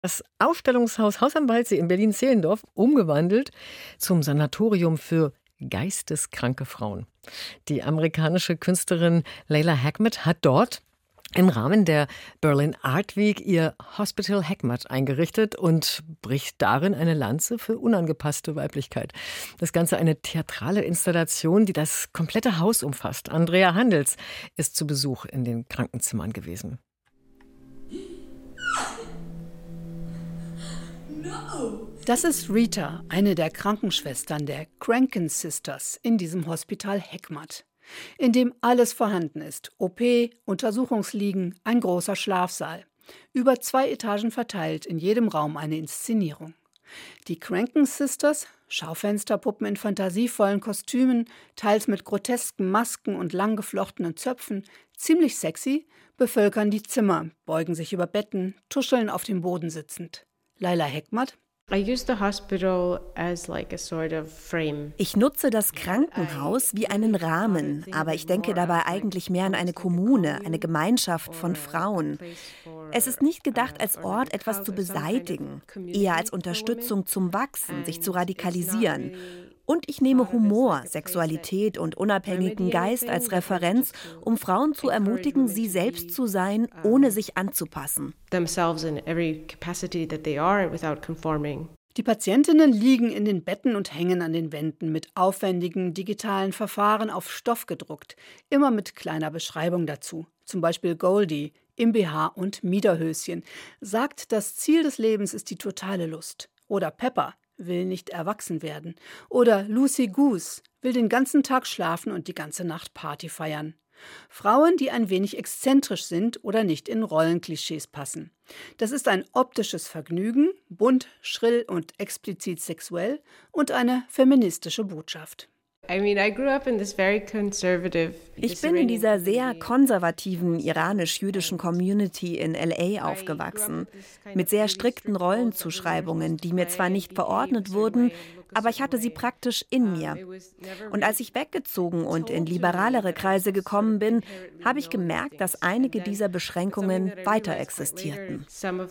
Das Ausstellungshaus Haus am Waldsee in Berlin-Zehlendorf umgewandelt zum Sanatorium für geisteskranke Frauen. Die amerikanische Künstlerin Layla Hackmatt hat dort im Rahmen der Berlin Art Week ihr Hospital Hackmatt eingerichtet und bricht darin eine Lanze für unangepasste Weiblichkeit. Das Ganze eine theatrale Installation, die das komplette Haus umfasst. Andrea Handels ist zu Besuch in den Krankenzimmern gewesen. Das ist Rita, eine der Krankenschwestern der Cranken Sisters in diesem Hospital Hackmatt, in dem alles vorhanden ist. OP, Untersuchungsliegen, ein großer Schlafsaal. Über 2 Etagen verteilt, in jedem Raum eine Inszenierung. Die Cranken Sisters, Schaufensterpuppen in fantasievollen Kostümen, teils mit grotesken Masken und lang geflochtenen Zöpfen, ziemlich sexy, bevölkern die Zimmer, beugen sich über Betten, tuscheln auf dem Boden sitzend. Layla Hackmatt: Ich nutze das Krankenhaus wie einen Rahmen, aber ich denke dabei eigentlich mehr an eine Kommune, eine Gemeinschaft von Frauen. Es ist nicht gedacht als Ort, etwas zu beseitigen, eher als Unterstützung zum Wachsen, sich zu radikalisieren. Und ich nehme Humor, Sexualität und unabhängigen Geist als Referenz, um Frauen zu ermutigen, sie selbst zu sein, ohne sich anzupassen. Die Patientinnen liegen in den Betten und hängen an den Wänden mit aufwendigen digitalen Verfahren auf Stoff gedruckt, immer mit kleiner Beschreibung dazu. Zum Beispiel Goldie im BH und Miederhöschen sagt, das Ziel des Lebens ist die totale Lust. Oder Pepper will nicht erwachsen werden. Oder Lucy Goose will den ganzen Tag schlafen und die ganze Nacht Party feiern. Frauen, die ein wenig exzentrisch sind oder nicht in Rollenklischees passen. Das ist ein optisches Vergnügen, bunt, schrill und explizit sexuell und eine feministische Botschaft. Ich bin in dieser sehr konservativen iranisch-jüdischen Community in LA aufgewachsen, mit sehr strikten Rollenzuschreibungen, die mir zwar nicht verordnet wurden, aber ich hatte sie praktisch in mir. Und als ich weggezogen und in liberalere Kreise gekommen bin, habe ich gemerkt, dass einige dieser Beschränkungen weiter existierten.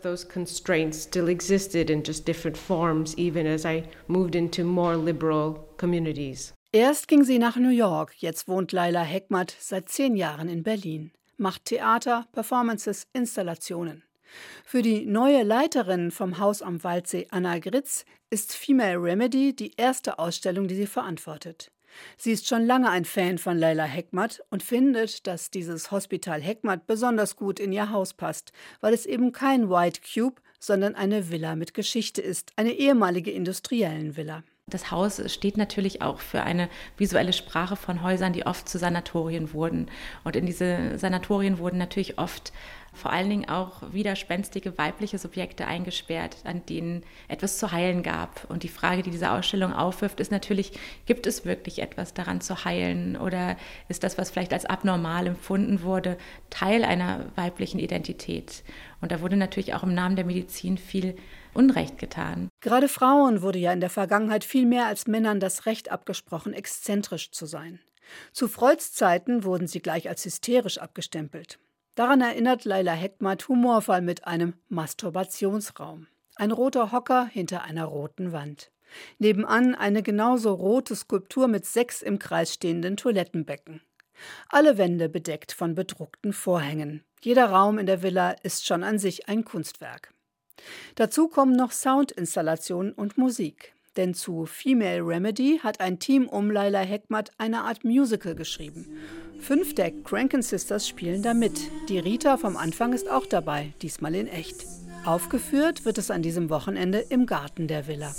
Erst ging sie nach New York, jetzt wohnt Layla Hackmatt seit 10 Jahren in Berlin, macht Theater, Performances, Installationen. Für die neue Leiterin vom Haus am Waldsee, Anna Gritz, ist Female Remedy die erste Ausstellung, die sie verantwortet. Sie ist schon lange ein Fan von Layla Hackmatt und findet, dass dieses Hospital Hackmatt besonders gut in ihr Haus passt, weil es eben kein White Cube, sondern eine Villa mit Geschichte ist, eine ehemalige Industriellenvilla. Das Haus steht natürlich auch für eine visuelle Sprache von Häusern, die oft zu Sanatorien wurden. Und in diese Sanatorien wurden natürlich oft vor allen Dingen auch widerspenstige weibliche Subjekte eingesperrt, an denen etwas zu heilen gab. Und die Frage, die diese Ausstellung aufwirft, ist natürlich, gibt es wirklich etwas daran zu heilen? Oder ist das, was vielleicht als abnormal empfunden wurde, Teil einer weiblichen Identität? Und da wurde natürlich auch im Namen der Medizin viel Unrecht getan. Gerade Frauen wurde ja in der Vergangenheit viel mehr als Männern das Recht abgesprochen, exzentrisch zu sein. Zu Freuds Zeiten wurden sie gleich als hysterisch abgestempelt. Daran erinnert Layla Hackmatt humorvoll mit einem Masturbationsraum. Ein roter Hocker hinter einer roten Wand. Nebenan eine genauso rote Skulptur mit 6 im Kreis stehenden Toilettenbecken. Alle Wände bedeckt von bedruckten Vorhängen. Jeder Raum in der Villa ist schon an sich ein Kunstwerk. Dazu kommen noch Soundinstallationen und Musik. Denn zu Female Remedy hat ein Team um Layla Hackmatt eine Art Musical geschrieben. 5 der Cranken Sisters spielen da mit. Die Rita vom Anfang ist auch dabei, diesmal in echt. Aufgeführt wird es an diesem Wochenende im Garten der Villa.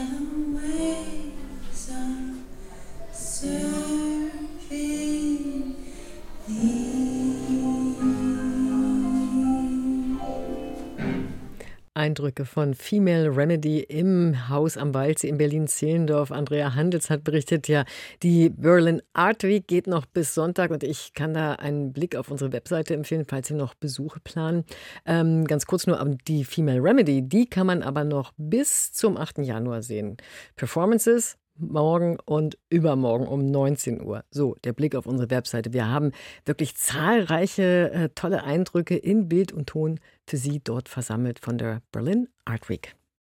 Eindrücke von Female Remedy im Haus am Waldsee in Berlin-Zehlendorf. Andrea Handels hat berichtet, ja, die Berlin Art Week geht noch bis Sonntag und ich kann da einen Blick auf unsere Webseite empfehlen, falls Sie noch Besuche planen. Ganz kurz nur, die Female Remedy, die kann man aber noch bis zum 8. Januar sehen. Performances, morgen und übermorgen um 19 Uhr. So, der Blick auf unsere Webseite. Wir haben wirklich zahlreiche tolle Eindrücke in Bild und Ton für Sie dort versammelt von der Berlin Art Week.